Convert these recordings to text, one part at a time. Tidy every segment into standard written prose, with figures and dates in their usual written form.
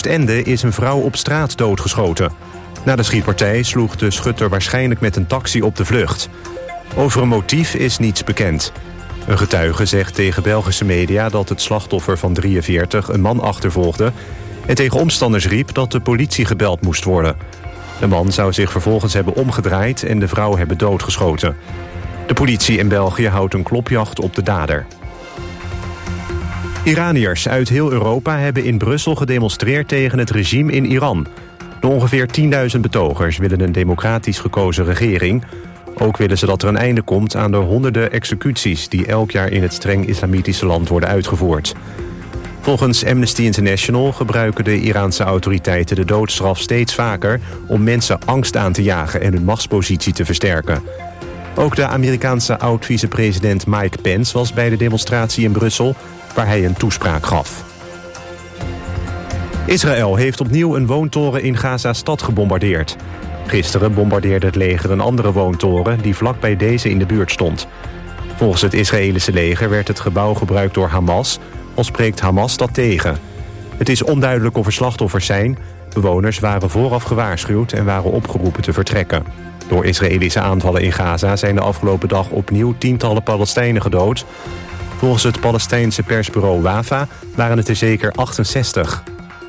Oostende is een vrouw op straat doodgeschoten. Na de schietpartij sloeg de schutter waarschijnlijk met een taxi op de vlucht. Over een motief is niets bekend. Een getuige zegt tegen Belgische media dat het slachtoffer van 43 een man achtervolgde en tegen omstanders riep dat de politie gebeld moest worden. De man zou zich vervolgens hebben omgedraaid en de vrouw hebben doodgeschoten. De politie in België houdt een klopjacht op de dader. Iraniërs uit heel Europa hebben in Brussel gedemonstreerd tegen het regime in Iran. De ongeveer 10.000 betogers willen een democratisch gekozen regering. Ook willen ze dat er een einde komt aan de honderden executies die elk jaar in het streng islamitische land worden uitgevoerd. Volgens Amnesty International gebruiken de Iraanse autoriteiten de doodstraf steeds vaker om mensen angst aan te jagen en hun machtspositie te versterken. Ook de Amerikaanse oud-vicepresident Mike Pence was bij de demonstratie in Brussel, waar hij een toespraak gaf. Israël heeft opnieuw een woontoren in Gaza-stad gebombardeerd. Gisteren bombardeerde het leger een andere woontoren die vlak bij deze in de buurt stond. Volgens het Israëlische leger werd het gebouw gebruikt door Hamas, al spreekt Hamas dat tegen. Het is onduidelijk of er slachtoffers zijn. Bewoners waren vooraf gewaarschuwd en waren opgeroepen te vertrekken. Door Israëlische aanvallen in Gaza zijn de afgelopen dag opnieuw tientallen Palestijnen gedood. Volgens het Palestijnse persbureau Wafa waren het er zeker 68.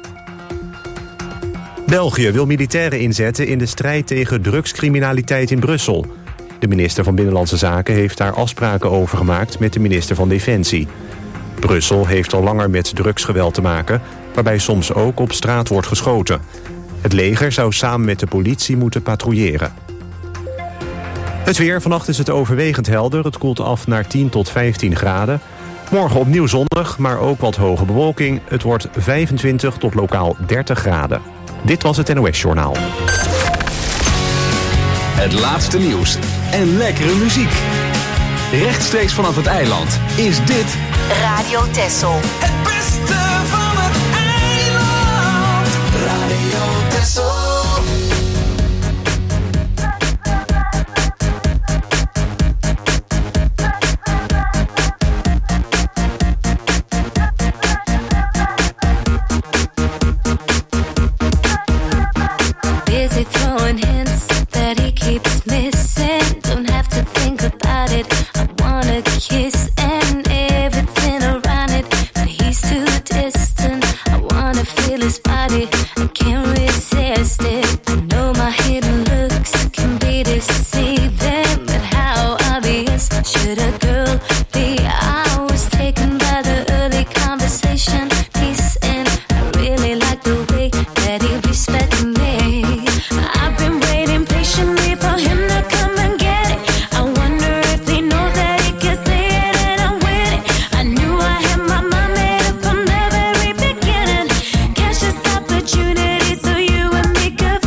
België wil militairen inzetten in de strijd tegen drugscriminaliteit in Brussel. De minister van Binnenlandse Zaken heeft daar afspraken over gemaakt met de minister van Defensie. Brussel heeft al langer met drugsgeweld te maken, waarbij soms ook op straat wordt geschoten. Het leger zou samen met de politie moeten patrouilleren. Het weer, vannacht is het overwegend helder. Het koelt af naar 10 tot 15 graden. Morgen opnieuw zonnig, maar ook wat hoge bewolking. Het wordt 25 tot lokaal 30 graden. Dit was het NOS Journaal. Het laatste nieuws en lekkere muziek. Rechtstreeks vanaf het eiland is dit Radio Texel. Het beste van het eiland. Radio Texel. Busy throwing hints that he keeps missing. Don't have to think about it. I wanna kiss and everything around it, but he's too distant. I wanna feel his body. I can't resist it. I know my hidden looks can be deceiving, but how obvious should a girl be? I was taken by the early conversation piece, and I really like the way that he respected me. I've been waiting patiently for him to come and get it. I wonder if he knows that he can say it and I'm with it. I knew I had my mind made up from the very beginning. Catch this opportunity so you and me could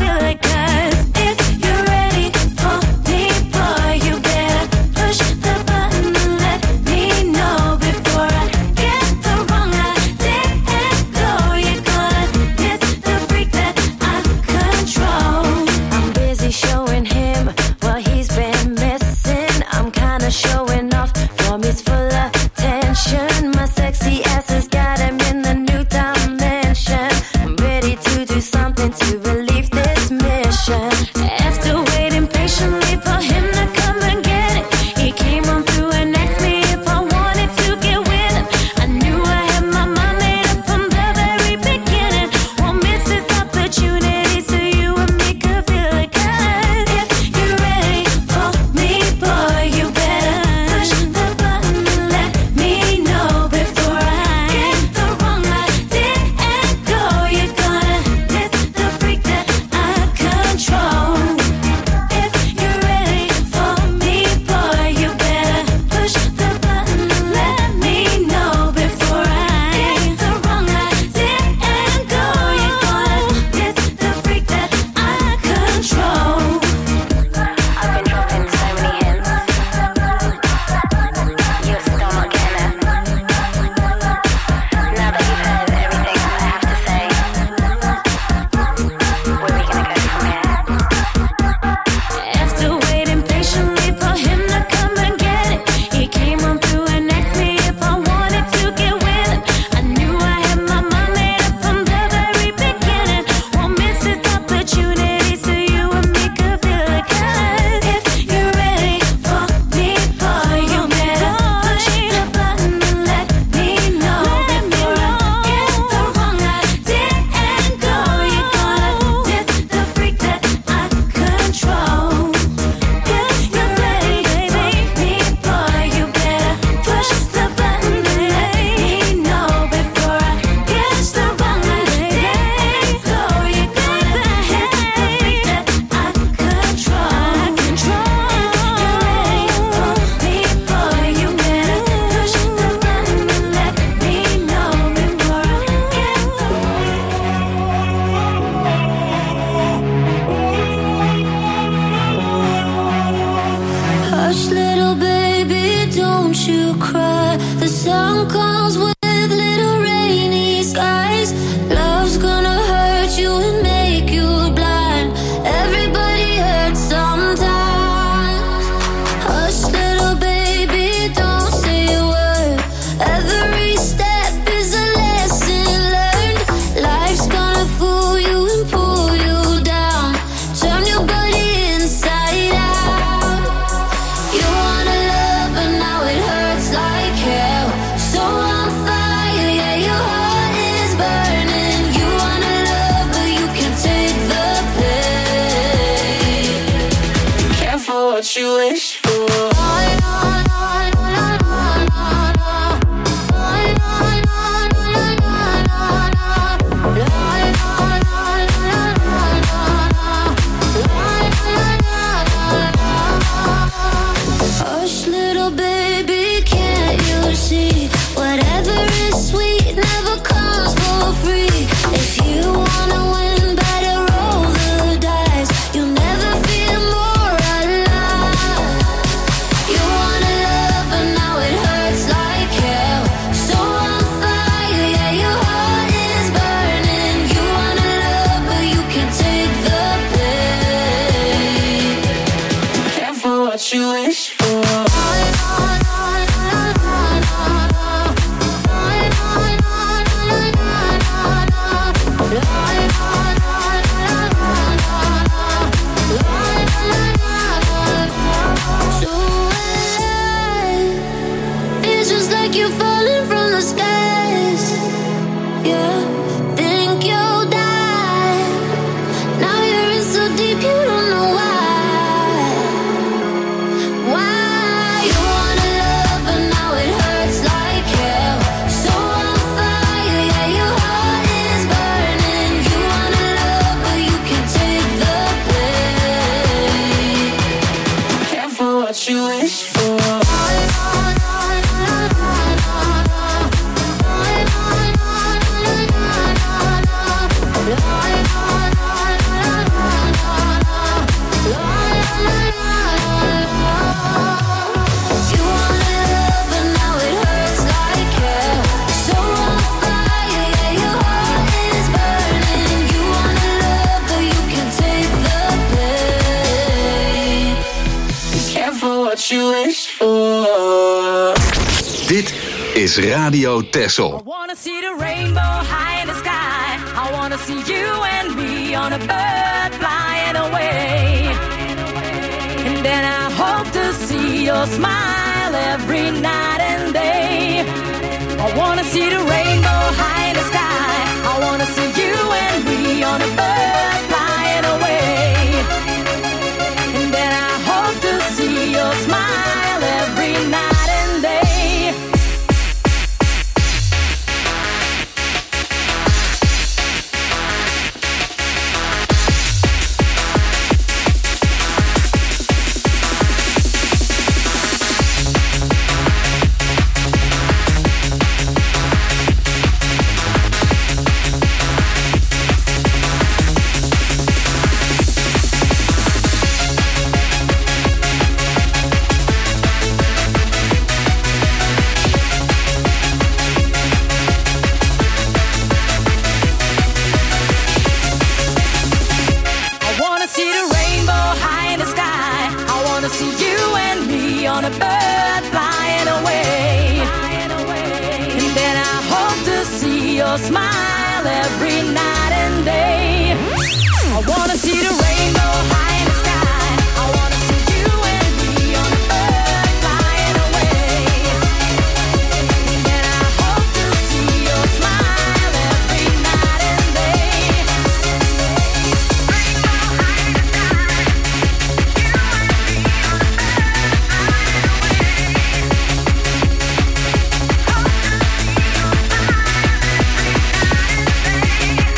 you wish for. Hush, little baby, can't you see? Whatever is sweet never comes for free. If you wanna win, better roll the dice. You'll never feel more alive. You wanna love, but now it hurts like hell. So on fire, yeah, your heart is burning. You wanna love, but you can't take the pain. Careful what you wish for. It's just like you're falling from the skies. Yeah, think you'll die. Now you're in so deep you don't know why. Why you wanna love, but now it hurts like hell. So on fire, yeah, your heart is burning. You wanna love, but you can't take the pain. Careful what you wish for. You wanna love, but now it hurts like hell. So on fire, yeah, your heart is burning. You wanna love, but you can't take the pain. Careful what you wish for. Dit is Radio Texel. I wanna see the rainbow high in the sky. I wanna see you and me on a bird flying away. And then I hope to see your smile every night and day. I wanna see the rainbow high in the sky. I wanna see you and me on a bird flying away. And then I hope to see your smile every night and day. Smile every night and day. I wanna see the rainbow high in the sky. I wanna see you and me on a bird flying away. And I hope to see your smile every night and day. Rainbow high in the sky. You and me on a bird flying away. Hope to see your smile every night and day.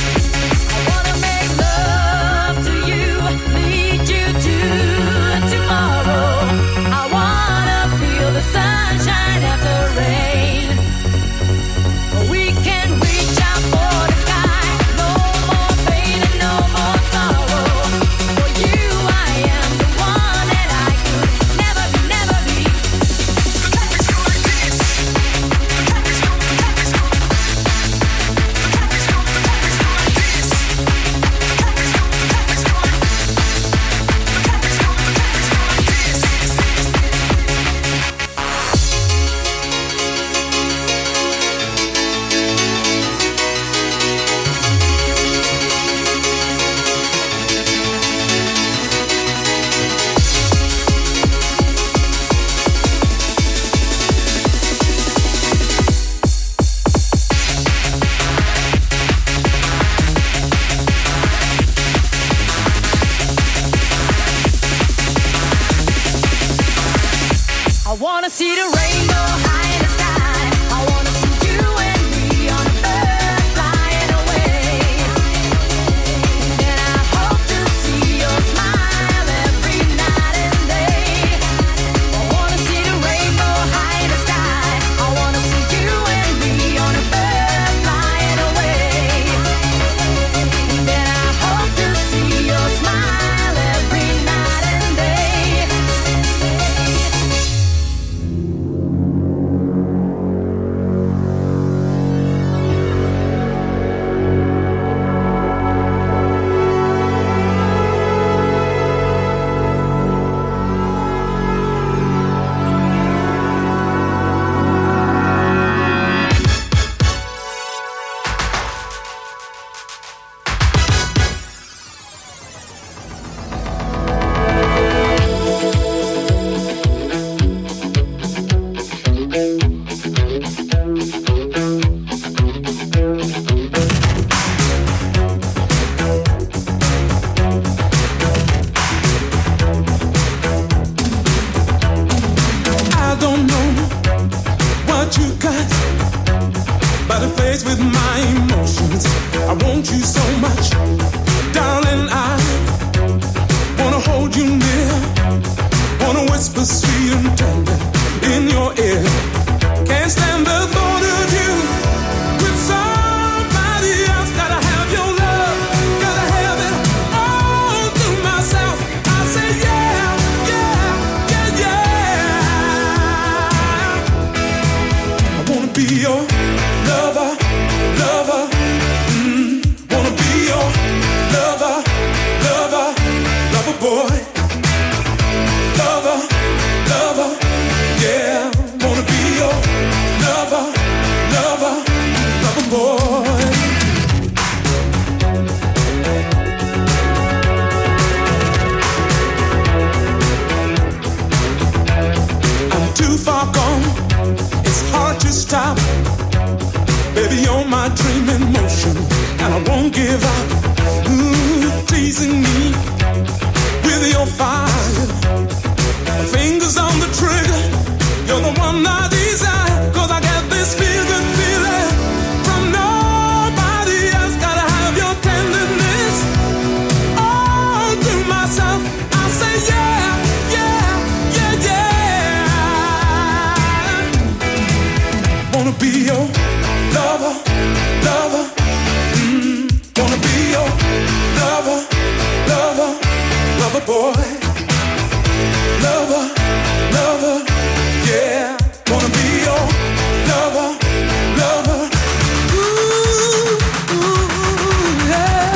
see the rainbow high in the sky. I wanna see you and me on a bird flying away. And I hope to see your smile every night and day. I wanna see the rainbow high in the sky. I wanna see you and me on a bird flying away. And I hope to see your smile every night and day. I don't know what you got, but it plays with my emotions. I want you so much, darling. I wanna hold you near, wanna whisper sweet and tender in your ear. Can't stand the thought of you with somebody else. Gotta have your love, gotta have it all to myself. I say yeah, yeah, yeah, yeah. I wanna be your lover, lover. Wanna be your lover, lover, lover boy. Lover, lover, yeah. Wanna be your lover, lover, lover boy. I'm too far gone, it's hard to stop. Baby, you're my dream in motion, and I won't give up. Teasing me with your fire, fingers on the trigger. You're the one I desire, 'cause I got this feeling from nobody else. Gotta have your tenderness all to myself. I say yeah, yeah, yeah, yeah. Wanna be your lover, lover. Wanna be your lover, lover, lover boy. Lover, lover, yeah. Wanna be your lover, lover. Ooh, ooh, yeah.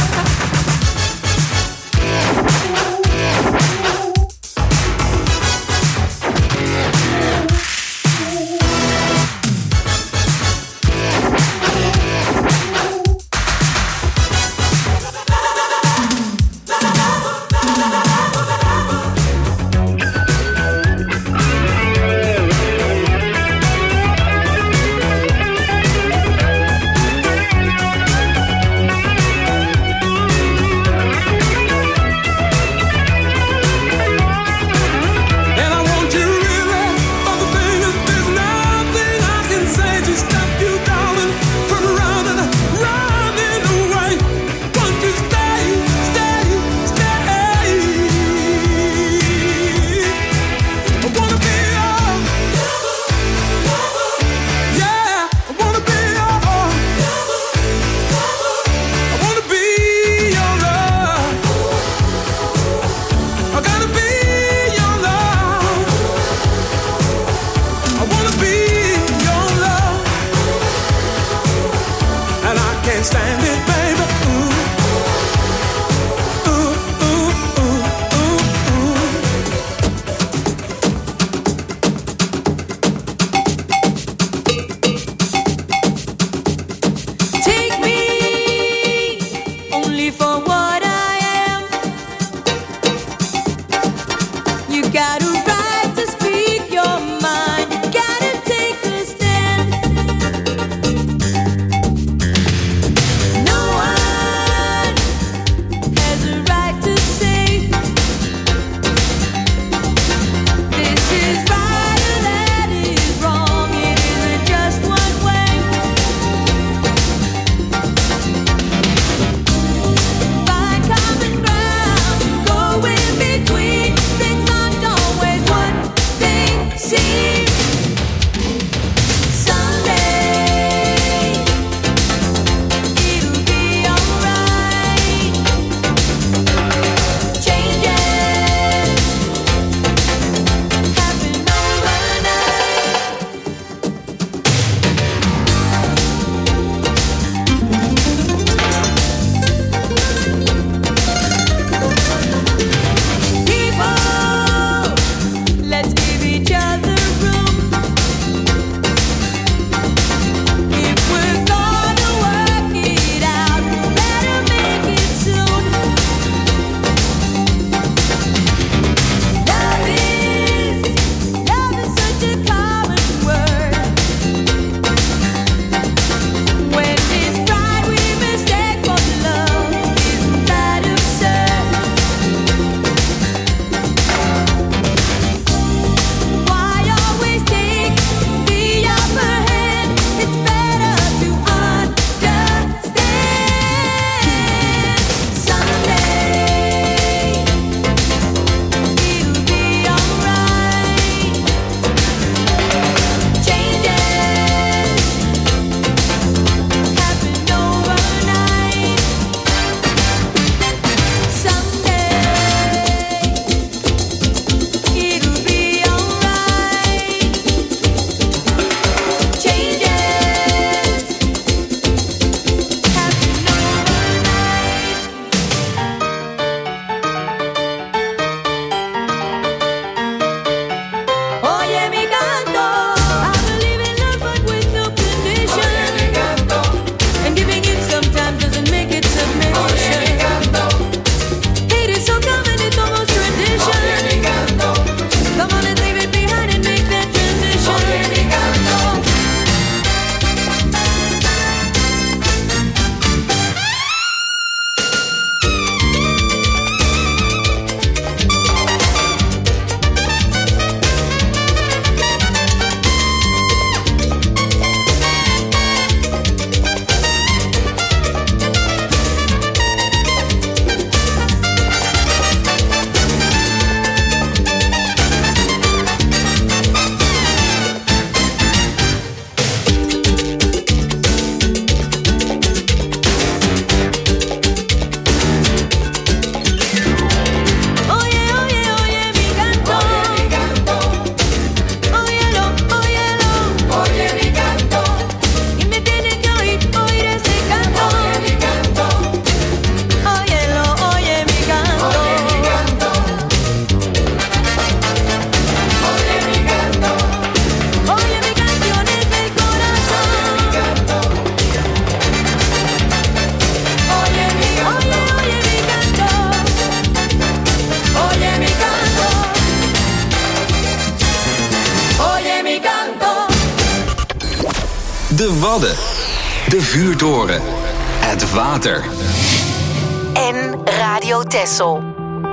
De Wadden. De Vuurtoren. Het water. En Radio Texel.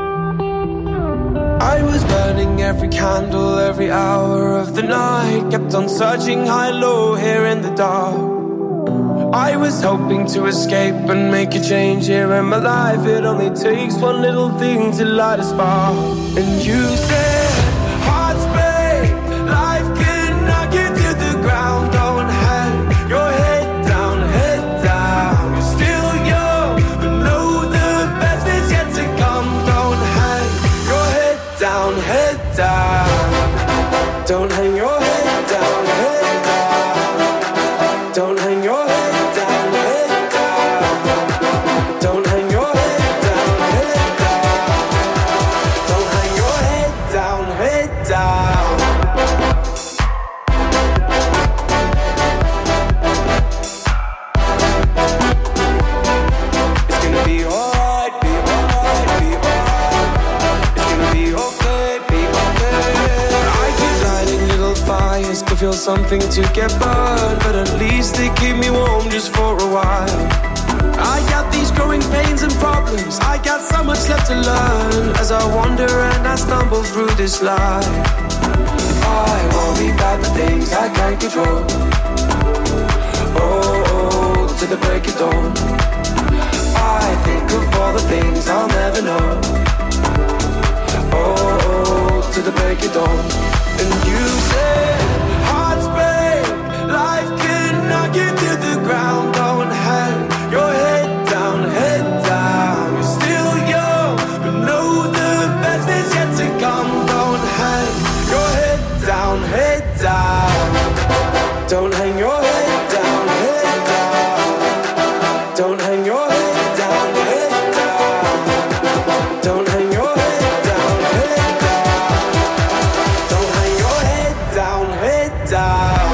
I was burning every candle, every hour of the night. Kept on searching high, low, here in the dark. I was hoping to escape and make a change here in my life. It only takes one little thing to light a spark. And you said, hearts break, life can knock you to the ground. Don't hang your head down, head down. You're still young, but know the best is yet to come. Don't hang your head down, head down. Don't hang your head down, head down. Don't hang your head. Feel something to get burned, but at least they keep me warm just for a while. I got these growing pains and problems, I got so much left to learn as I wander and I stumble through this life. I worry about the things I can't control. Oh, to the break of dawn. I think of all the things I'll never know. Oh, to the break of dawn. And you said, hearts break, life can knock you to the ground. Don't hang your head down, head down. You're still young, but know the best is yet to come. Don't hang your head down, head down. Don't hang your head down, head down. Don't hang your head down, head down. Don't hang your head down, head down. Don't hang your head down, head down.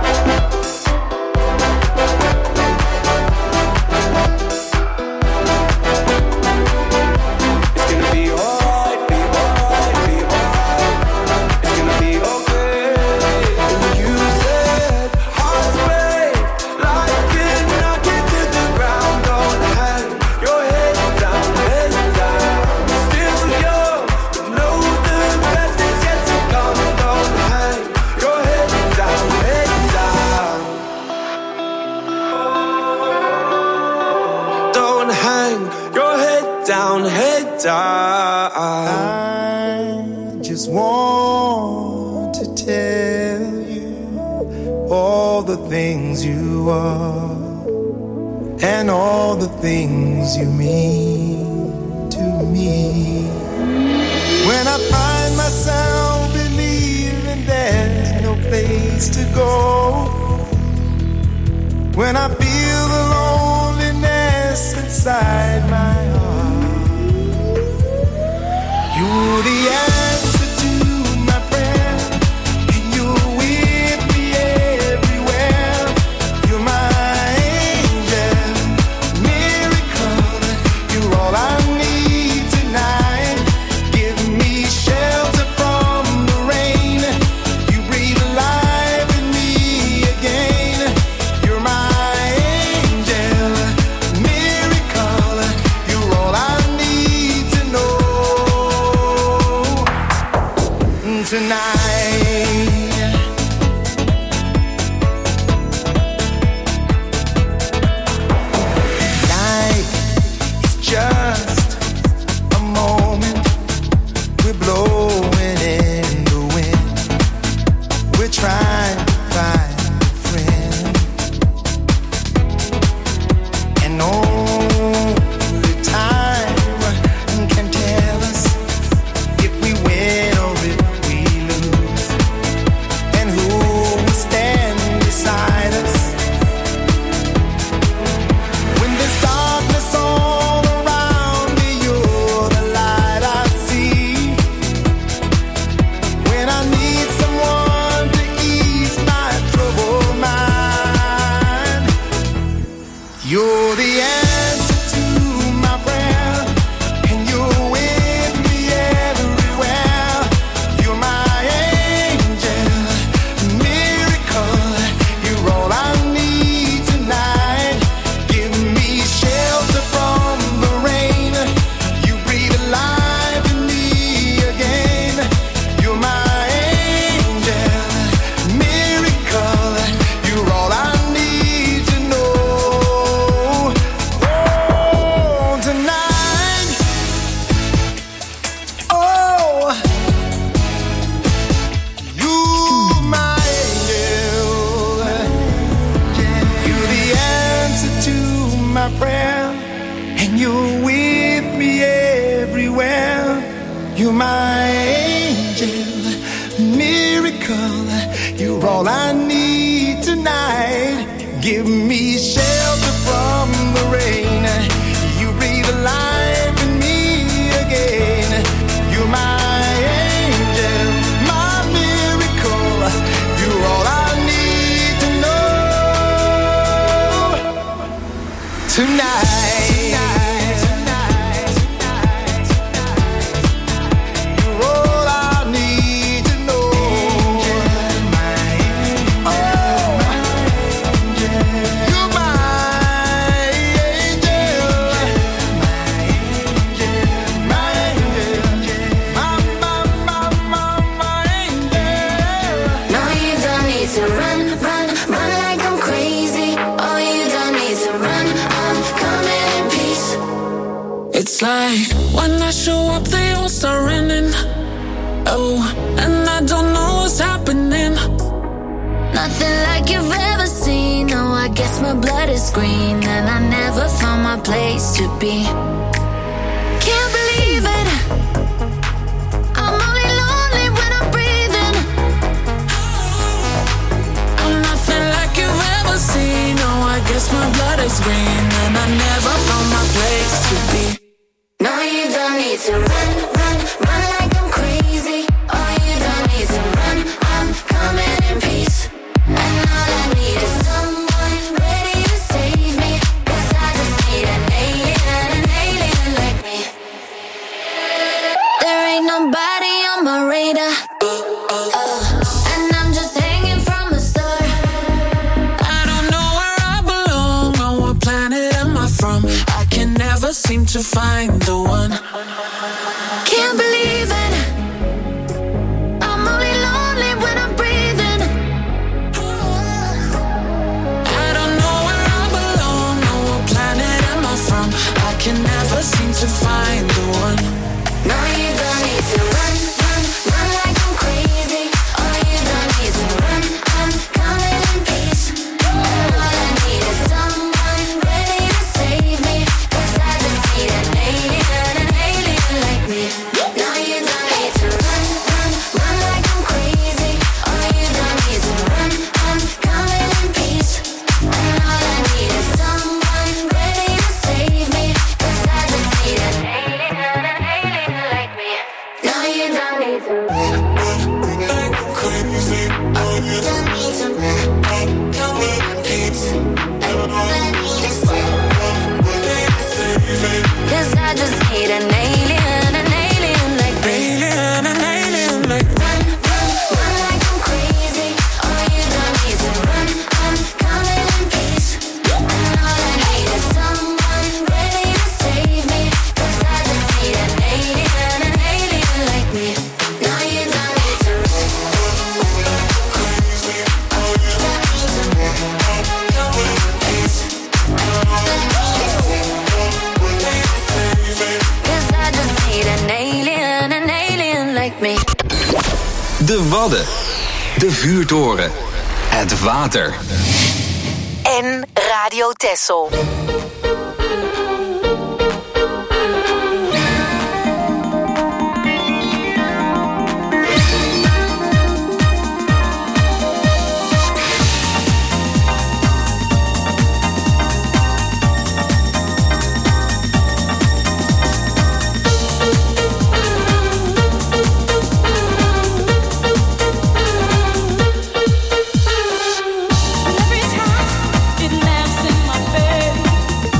It's gonna be alright, be alright, be alright. It's gonna be okay. And you said, hearts break, life can knock you to the ground. Don't hang your head down, head down. Still young, but know the best is yet to come. Don't hang your head down, head down. Don't hang your head down, head down. I just want to tell you all the things you are and all the things you mean to me. When I find myself believing there's no place to go, when I feel the loneliness inside my heart, you're the answer to my prayer, and you're with me everywhere. You're my angel, miracle. You're all I need tonight. Give me shelter from the rain. You breathe life in me again. You're my angel, miracle. You're all I need to know. give me shelter from the rain. You breathe life in me again. You're my angel, my miracle. You're all I need to know tonight. It's like when I show up, they all start running. Oh, and I don't know what's happening. Nothing like you've ever seen. Oh, I guess my blood is green, and I never found my place to be. Can't believe it. I'm only lonely when I'm breathing. I'm nothing like you've ever seen. Oh, I guess my blood is green, and I never found my place to be. No, you don't need to run, run, run like I'm crazy. Oh, you don't need to run, I'm coming in peace. And all I need is someone ready to save me. 'Cause I just need an alien like me. There ain't nobody on my radar. And I'm just hanging from a star. I don't know where I belong, on what planet am I from? I can never seem to find the one. Can't believe it. I'm only lonely when I'm breathing. I don't know where I belong, on what planet am I from? I can never seem to find the one. No, you don't need to run, run, run like I'm crazy. Oh, you don't need to run, I'm coming in peace. And all I need is someone ready to save me. 'Cause I just need an alien like me. No, you don't need to run, run, run like I'm crazy. Oh, you don't need to run, I'm coming in peace. And all I need is someone ready to save me. 'Cause I just need an alien like me. No, you don't need to run, like I'm crazy. Oh, you don't need to run, coming in peace. And all I need is someone ready to save me. 'Cause I just need an alien like me. An alien like me. Run, run, run like I'm crazy. Oh, you don't need to run, I'm coming in peace. And all I need is someone ready to save me. 'Cause I just need an alien like me. No, you don't need to run, crazy. Oh, you don't need to run, coming in peace. And all I need is someone ready to save me. 'Cause I just need an alien like me. De Wadden. De vuurtoren. Het water. En Radio Texel. Every time it laughs in my bed.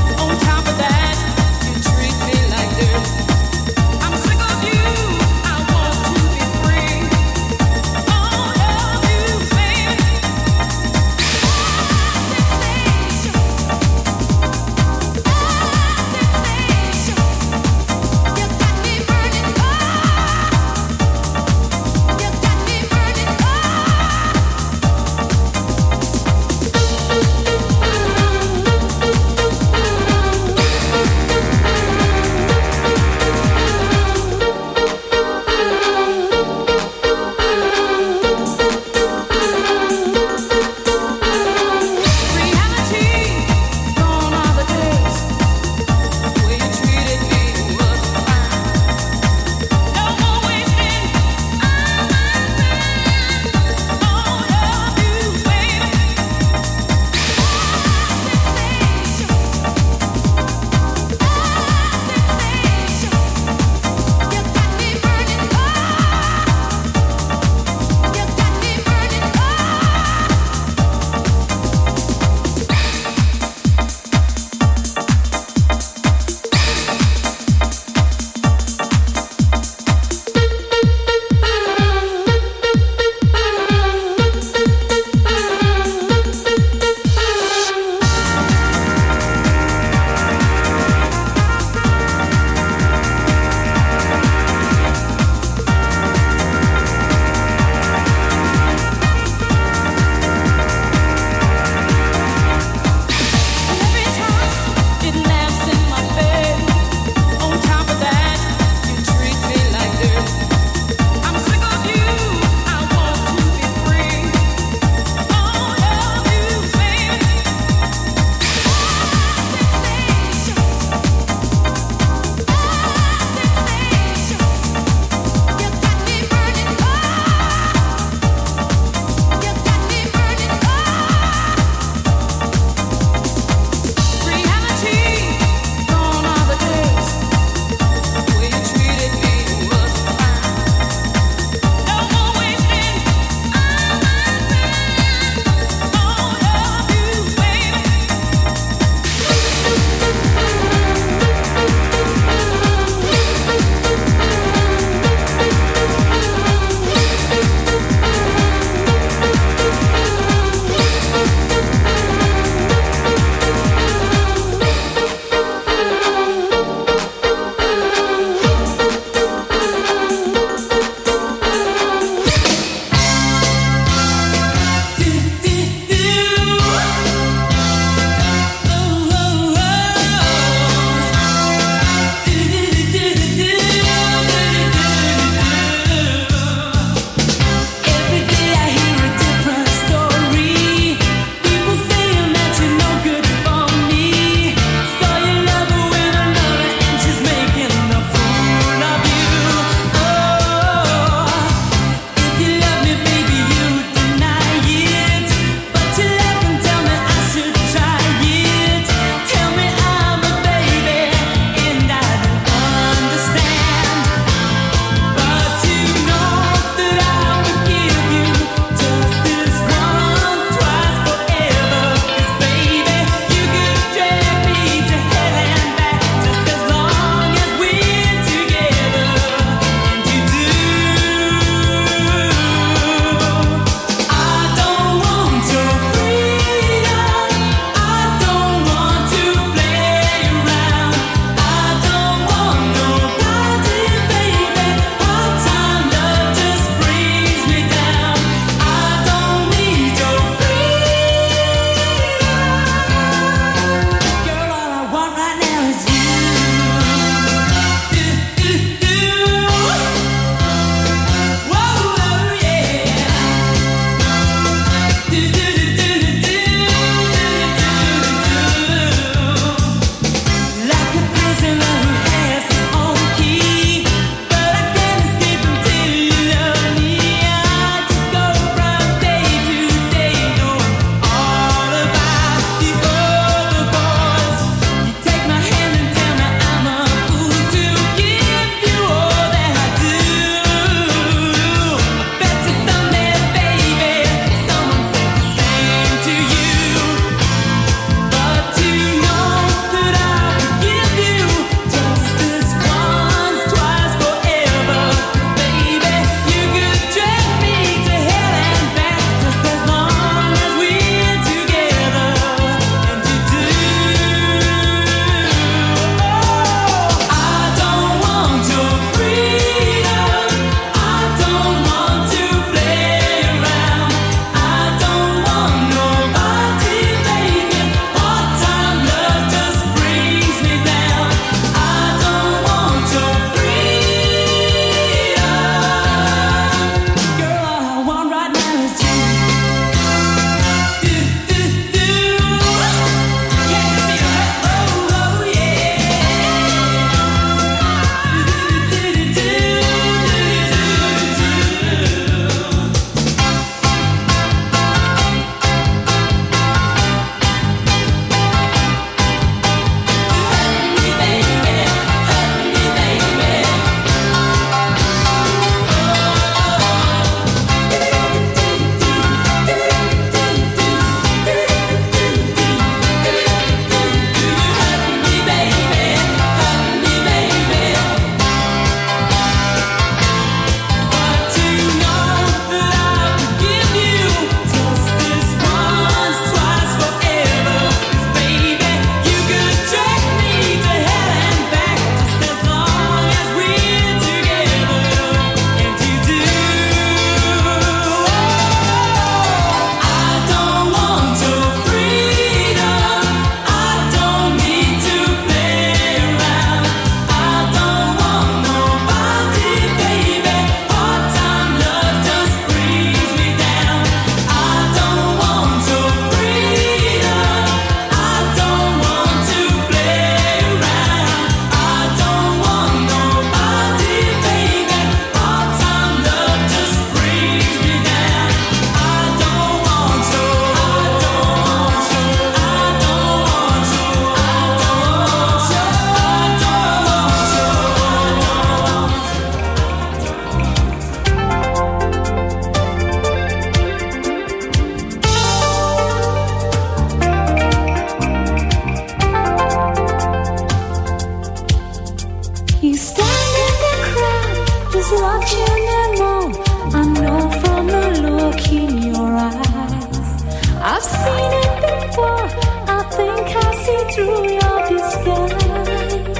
You stand in the crowd, just watching them all. I know from the look in your eyes. I've seen it before, I think I see through your disguise.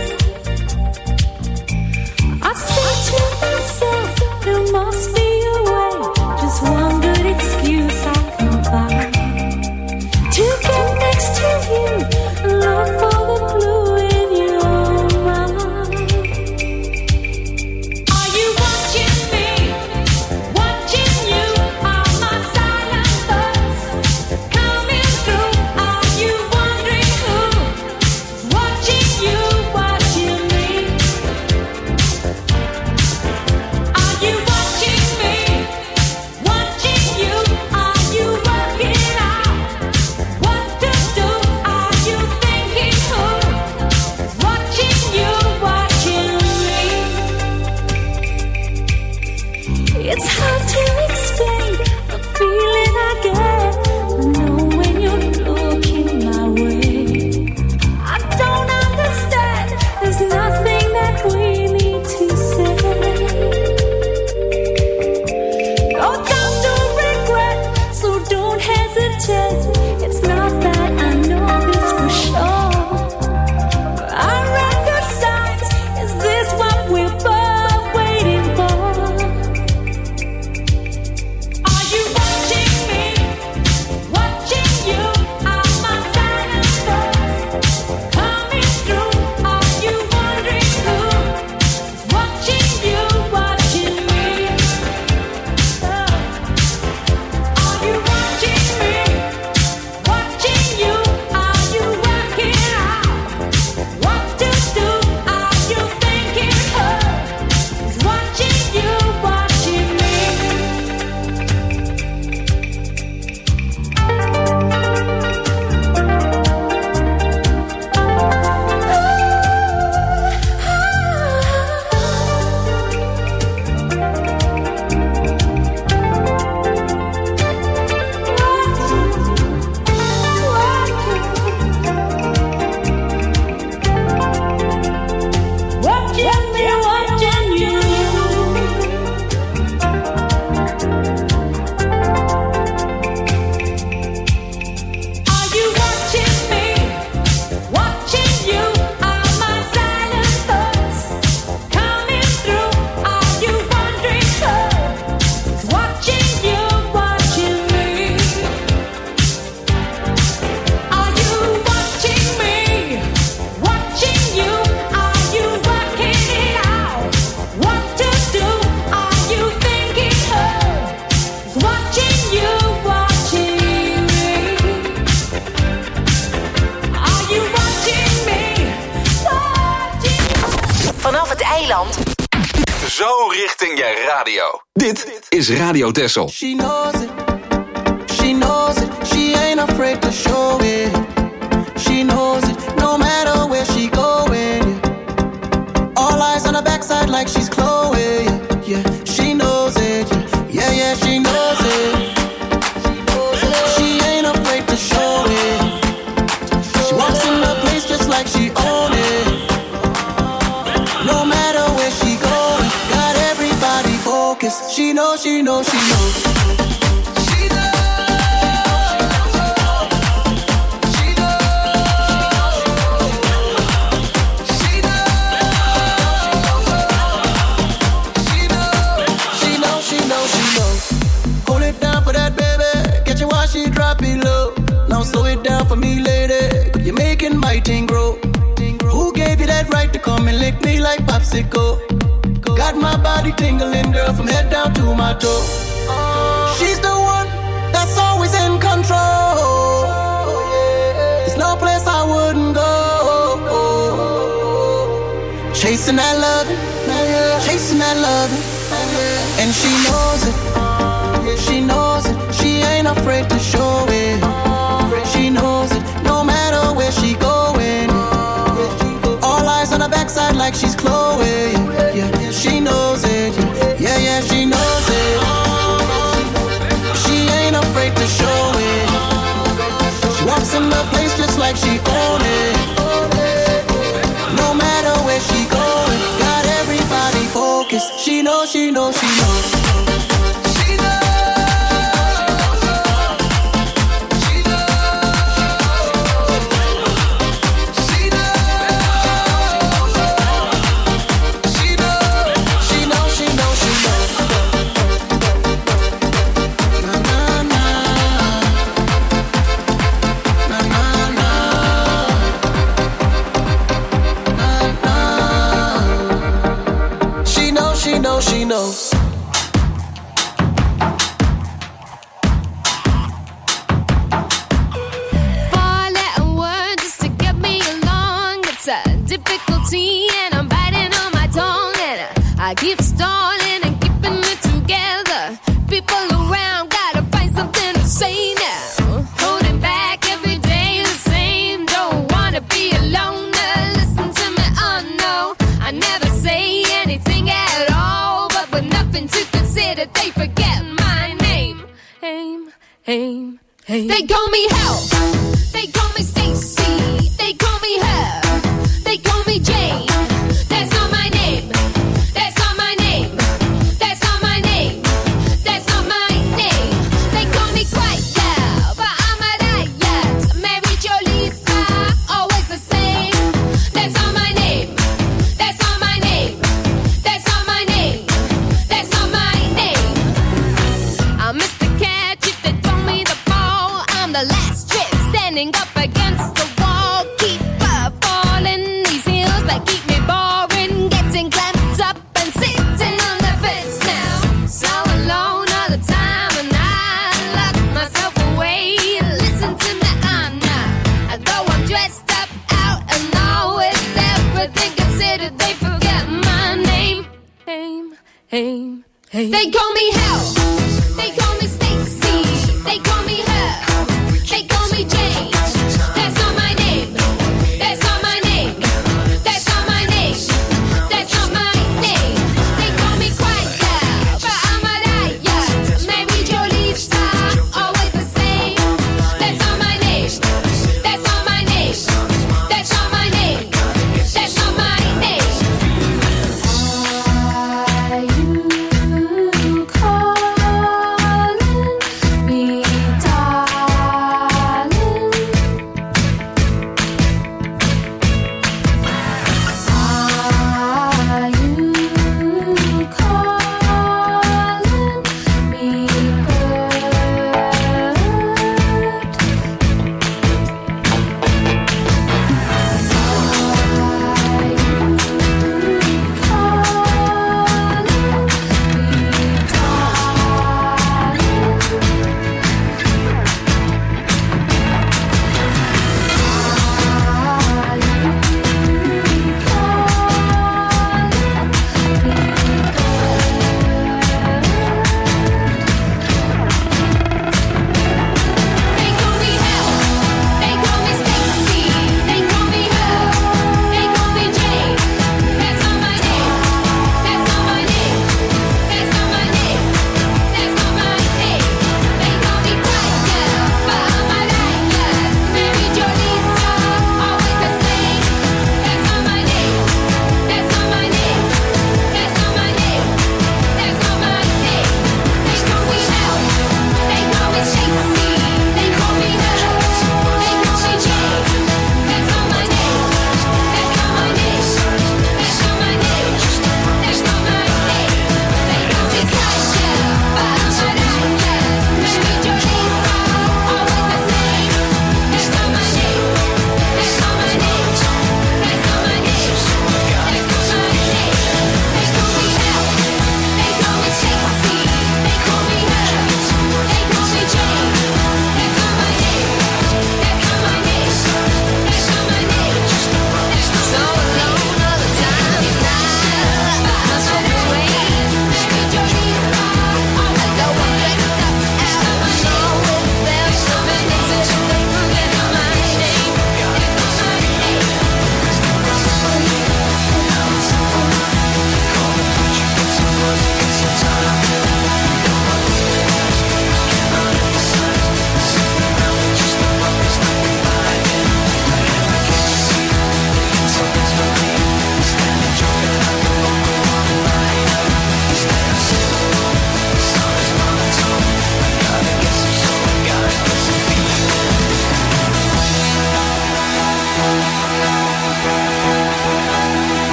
I say to myself, there must be a way, just one good excuse I can find to get next to you and look for the blue in your mind. Are you watching me? Watching you? Are my silent thoughts coming through? Are you wondering who's watching you? Watching me? Are you watching me? Watching you? Are you working out what to do? Are you thinking who's watching you? Watching me? It's hard to explain the feeling I get. I know when you're looking my way. I don't understand. There's nothing that we need to say. No time to regret, so don't hesitate. It's not that I know this for sure. I read the signs. Is this what we're both waiting for? Are you watching me? Watching you? Are my silent thoughts coming through? Are you wondering who's watching you? Watching me? Are you watching me? Watching you? Are you working out what to do? Are you thinking who's watching you? Watching me? Watching me, watching you. Are you watching me? Watching you? Are my silent thoughts coming through? Are you wondering who's watching you? Watching me? Are you watching me? Watching you? Are you working it out what to do? Are you thinking who's watching you? Watching me? Are you watching me? Watching. Vanaf het eiland. Zo richting je radio. Dit is Radio Texel. She knows it. She knows it. She ain't afraid to show it. She knows it. No matter where she going. All eyes on her backside like she's Chloe. Yeah, she knows it. Yeah, yeah, she knows it. She ain't afraid to show it. She walks in the place just like she own it. No matter where she going, got everybody focused. She knows, she knows, she knows. She knows. Hold it down for that baby. Catch you while she drop it low. Now slow it down for me, lady. You're making my thing grow. Who gave you that right to come and lick me like popsicle? Got my body tingling, girl, from head down to my toe. She's the one that's always in control. There's no place I wouldn't go. Chasing that loving, chasing that loving. And she knows it, she knows it. She ain't afraid to show it. She knows it, no matter where she going. All eyes on her backside like she's Chloe. Yeah, she knows it. Yeah, yeah, she knows it. She ain't afraid to show it. She walks in the place just like she own it. No matter where she going, got 'cause she knows, she knows, she knows. She knows. Four-letter word just to get me along. It's a difficulty and I'm biting on my tongue. And I keep stalling and keeping it together. People around gotta find something to say now. Holding back every day the same. Don't wanna be alone. Listen to me, oh no. I never say anything at all. To consider, they forget my name. Aim. They call me Hell. They call me Stacy. They call me her. They call me Jane. That's not my name. That's not my name. That's not my name. That's not my name. They call me Quiet Girl, but I'm a riot. Mary Jo Lisa, always the same. That's not my name. That's not my name. That's not my name. That's not my name. I'm Mr. Catch if they throw me the ball. I'm the last trip standing up against the wall. Keep falling these heels that keep me boring. Getting clamped up and sitting on the fence now. So alone all the time and I lock myself away. Listen to me, I'm not. Though I'm dressed up out and all with everything considered, they forget my name. Aim. They call me Hell. They call me Stacy. They call me her. They call me Jane. That's not my name. That's not my name. That's not my name. That's not my name. They call me Quiet Girl, but I'm a riot. Mary Jo Lisa, always the same. That's not my name. That's not my name. That's not my name. That's not my name. Are you calling?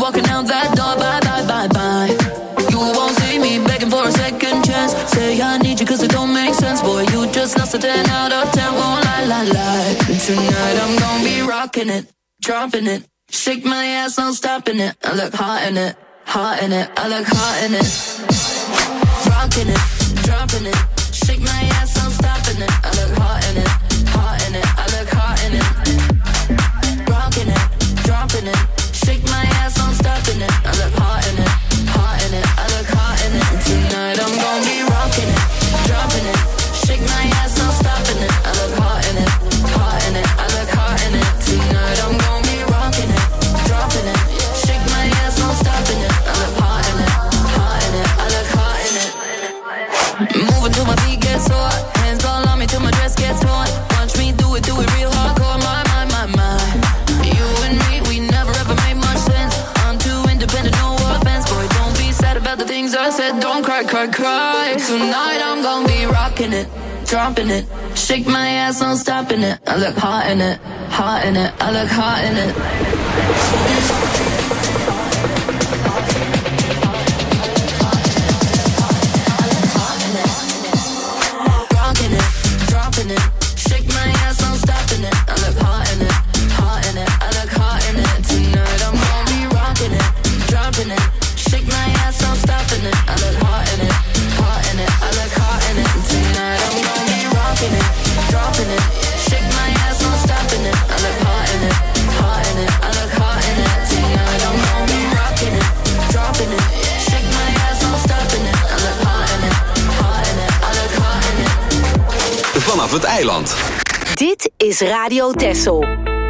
walking out that door. Bye, bye, bye, bye. You won't see me begging for a second chance. Say I need you cause it don't make sense. Boy, you just lost a 10 out of 10. Won't lie, lie, lie. Tonight I'm gonna be rocking it, dropping it. Shake my ass, no stopping it. I look hot in it, hot in it. I look hot in it. Rocking it, dropping it. Shake my ass, no stopping it. I look hot in it, hot in it. I look hot in it. Rocking it, dropping it. Shake my ass, no stopping it. I look hot in it, hot in it. I look hot in it. Tonight I'm gonna be rocking it, dropping it. Shake my ass, no stopping it. I look hot in it, hot in it. I look hot in it. Tonight I'm gonna be rocking it, dropping it. Shake my ass, no stopping it. I look hot in it, hot in it. I look hot in it. Moving till my feet get sore. Hands all on me till my dress gets torn. Watch me do it real hardcore. My. You and me, we never ever made much sense. I'm too independent, no offense. Boy, don't be sad about the things I said. Don't cry, cry, cry. Tonight I'm gonna be rocking it, dropping it. Shake my ass, no stopping it. I look hot in it, hot in it. I look hot in it. Rocking it, dropping it. Shake my ass, no stopping it. I look hot in it, hot in it. I look hot in it. Tonight I'm gonna be rocking it, dropping it. Shake my ass, no stopping it. I look hot in it, hot in it. I look hot in it. Tonight I'm gonna be rocking it, dropping it. Shake my ass, no stopping it. I look hot in it, hot in it. I look hot in it. Tonight I'm gonna be rocking it, dropping it. Shake my ass, no stopping it. I look hot in it, hot in it. I look hot in it. Vanaf het eiland. Dit is Radio Texel.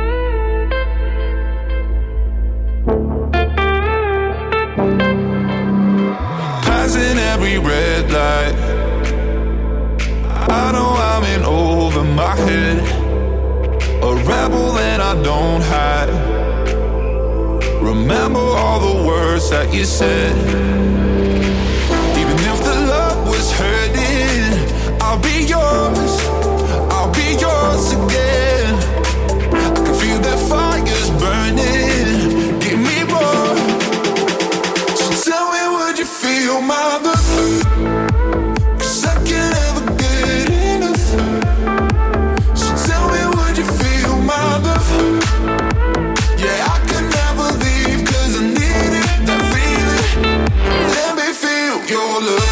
Passing every red light, I know I'm in over my head. A rebel and I don't hide. Remember all the words that you said. Even if the love was hurting, I'll be yours, I'll be yours again. I can feel that fire's burning, give me more. So tell me, would you feel my love? 'Cause I can't ever get enough. So tell me, would you feel my love? Yeah, I can never leave 'cause I need it, that feeling. Let me feel your love.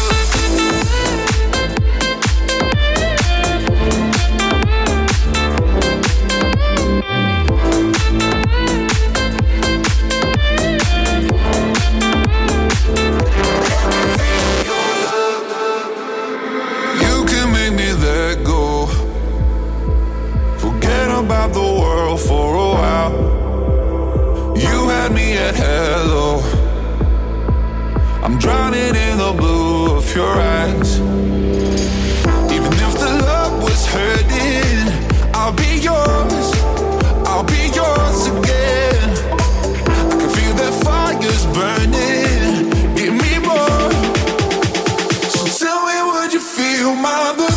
About the world for a while. You had me at hello. I'm drowning in the blue of your eyes. Even if the love was hurting, I'll be yours, I'll be yours again. I can feel that fire's burning, give me more. So tell me, would you feel my love?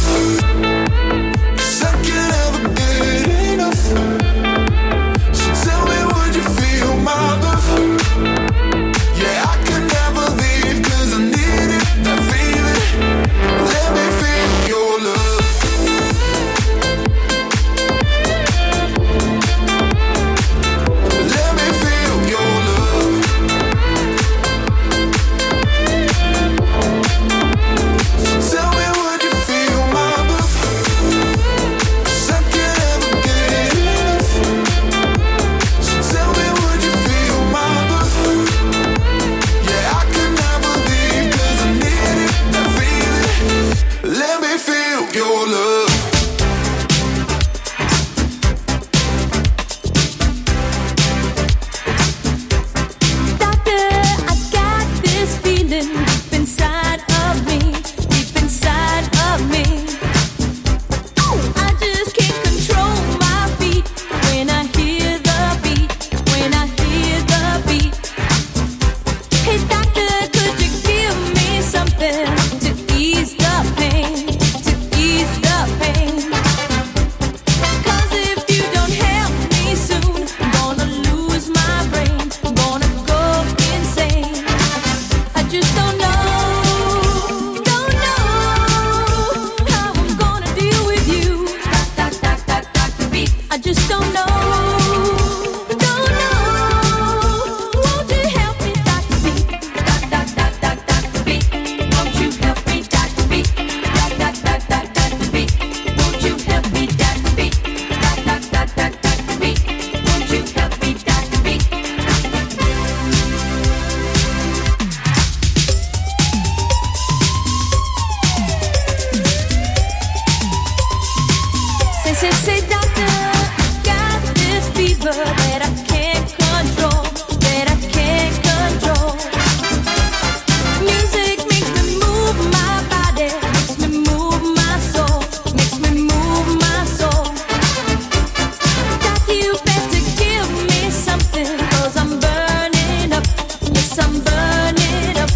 I'm burning up.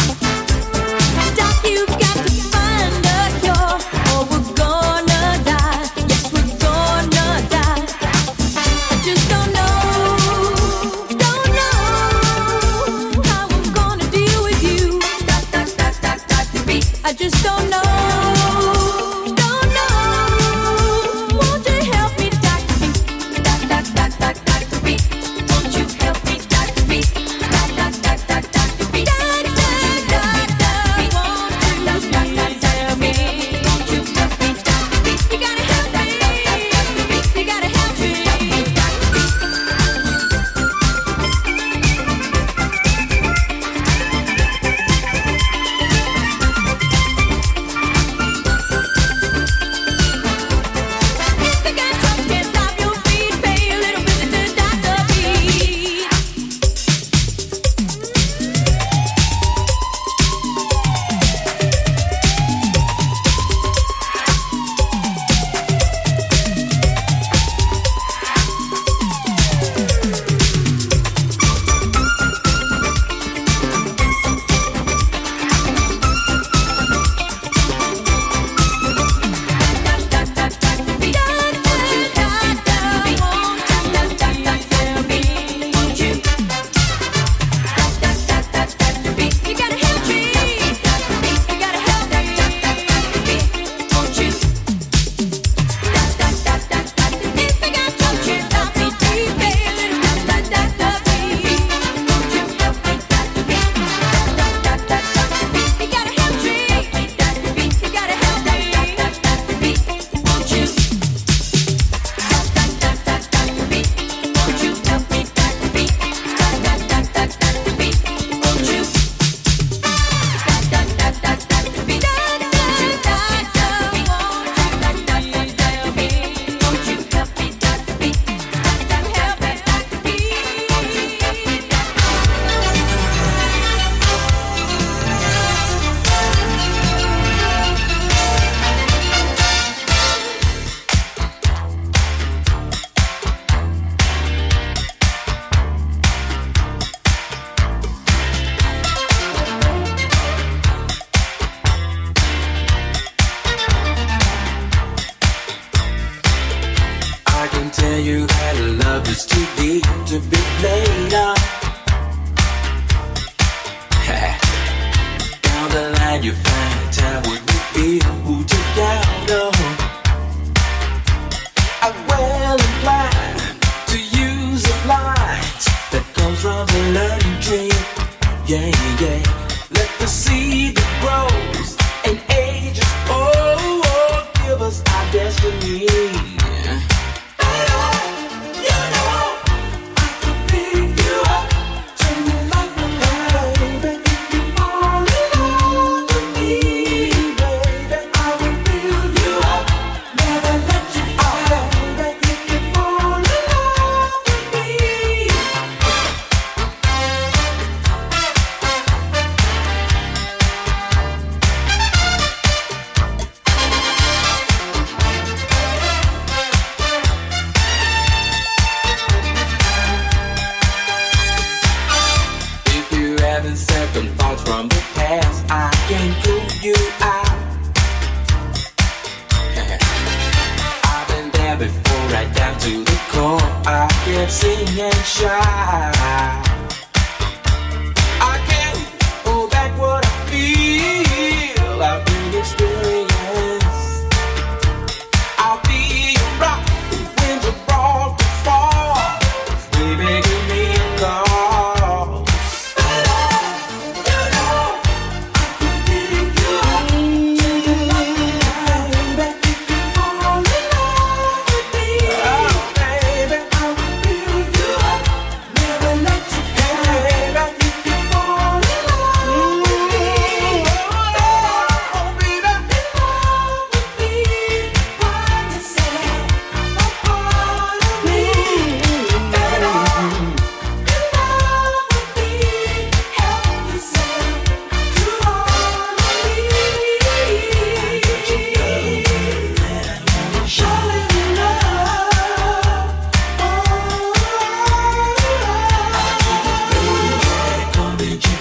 Doc, you got to find a cure, or we're gonna die. Yes, we're gonna die. I just don't know how I'm gonna deal with you. Dr. B. I just don't know. Won't you help me, Dr. B? Dr. B. Won't you help me, Dr. B? Dr. B. You gotta help me. You gotta help me. If the gun trucks can't stop your feet, pay a little visit to Dr. B. I can tell you that love is too deep to be played up. Down the line you find a time when you feel who together. I'm well inclined to use a light that comes from the learning tree. Yeah, yeah. Let the seed that grows and ages, give us our destiny. Second thoughts from the past, I can prove you out. I've been there before, right down to the core. I can sing and shout. I can't hold back what I feel. I've been experienced. I'll be a rock when the ball to fall. Baby, give me a call. Let you did you